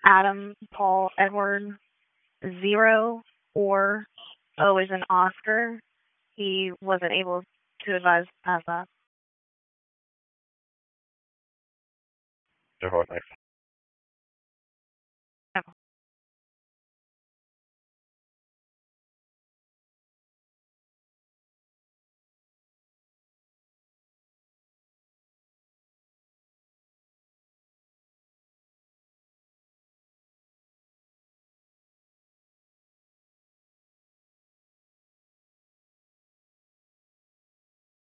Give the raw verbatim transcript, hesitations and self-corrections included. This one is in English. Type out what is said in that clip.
Adam, Paul, Edward, zero, or O is an Oscar. He wasn't able to advise past that. Therefore, next.